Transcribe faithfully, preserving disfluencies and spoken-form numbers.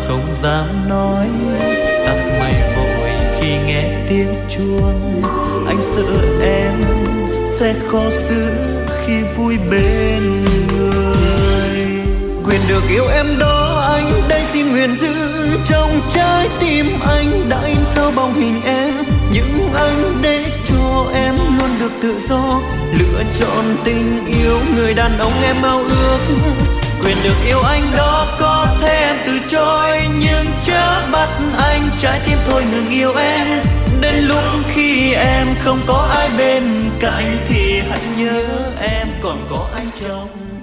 không dám nói. Tắt mày vội khi nghe tiếng chuông, anh sợ em sẽ khó xử khi vui bên người. Quyền được yêu em đó anh đây xin nguyện giữ, trong trái tim anh đã in sâu bóng hình em. Nhưng anh để cho em luôn được tự do, lựa chọn tình yêu người đàn ông em ao ước. Quyền được yêu anh đó có thể em từ chối, nhưng chớ bắt anh trái tim thôi ngừng yêu em. Đến lúc khi em không có ai bên cạnh thì hãy nhớ em còn có anh trong